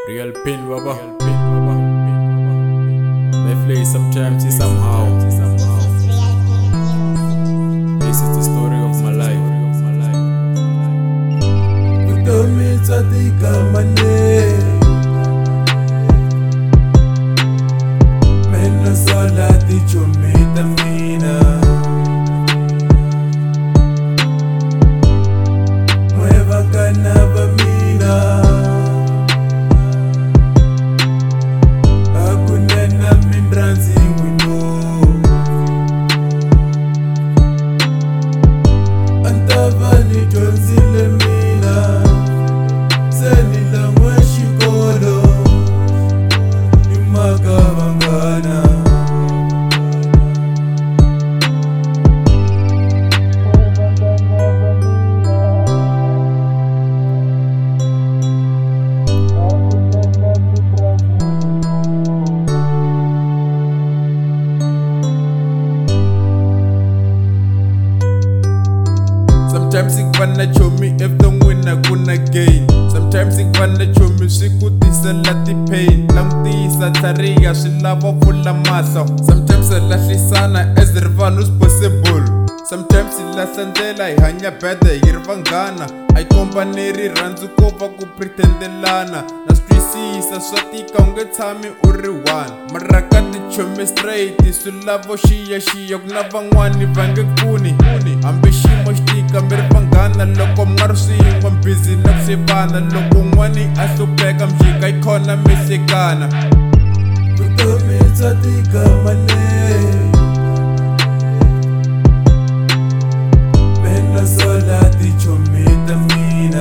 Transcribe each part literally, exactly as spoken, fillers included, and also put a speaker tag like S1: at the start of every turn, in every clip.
S1: Real pain, baba. They play sometimes, see somehow. This is the story of my life.
S2: Vutomi bya tika manene, mina sola tichomi ta mina. Mueva kana va mina, akunena mindranzi wino. Antava ni jonzile mina, seni la mweshikolo, ni makabangana.
S1: Sometimes ik wanna show me if the winner gonna gain. Sometimes ik wanna show me swikutisa lati pain. Langtisa tariga swilava pfula mahlo. Sometimes I lahlisana as rival who's possible. Sometimes I lahla ndlela hi hanya bad hi ri vanghana. A yi komba ni rirhandzu ko va ku pretendelana. Na swi twisisa swa tika u nge tshami u ri one. Maraka ti chomi straight swi lavo xiyaxiya ku na van'wani va nge pfuni. Hambi xiyimo xi tika mi ri vanghana loko mi nga ri swin'we mi busy na ku xivana. Loko un'wani a hlupheka mjika yi khona mi hlekana.
S2: Vutomi bya tika manene, mina sola tichomi ta mina.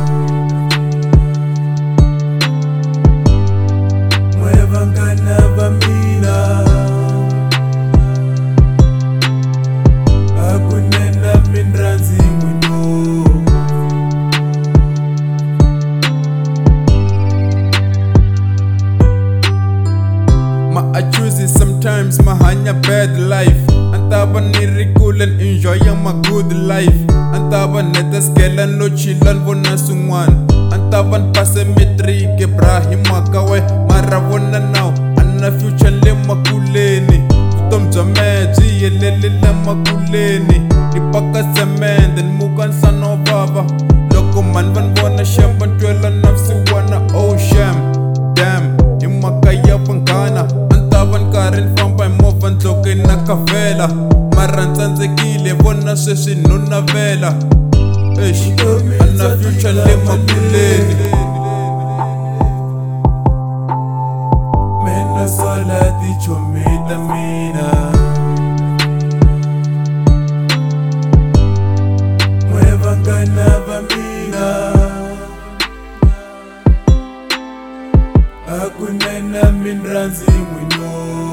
S2: Mueva kana va mina, akunena mindranzi wino.
S1: I choose it sometimes, ma hanya bad life. Antaba ni cool and enjoying my good life. Antaba neta skela no chillan vona sungwan. Antaba pase metric Ibrahima kawe mara vona now. Anna future le makuleni. Vutom bya meji yelele le makuleni. Ipaka cement and mukan sana baba. Loko man van vona shamba twela nafsi wana oh sham. Damn, imaka ya vanghana. Antavan karin famba hi movha ndloke na kavela. Mara tsandzekile vona sweswi no navela. Eish, ana future le makuleni.
S2: Mina sola tichomi ta mina. Mueva kana va mina, akunena mindranzi wino.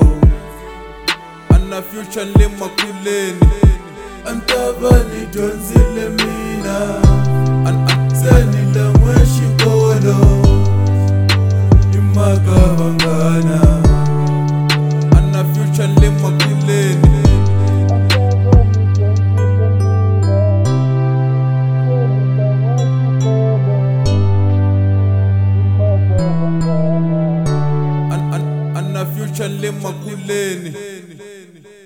S1: Ana future le makuleni.
S2: Antava ni jonzile mina,
S1: An an
S2: seni la mweshikolo, ni makabangana.
S1: ana future le makuleni. An an ana future le makuleni.